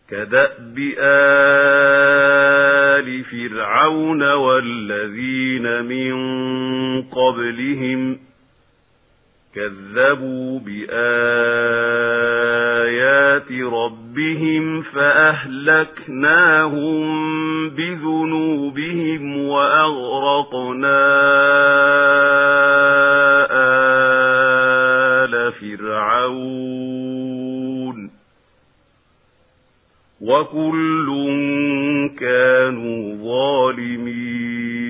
كدأب آل فرعون والذين من قبلهم كذبوا بآيات ربهم فأهلكناهم بذنوبهم وأغرقنا آل فرعون وكل كانوا ظالمين.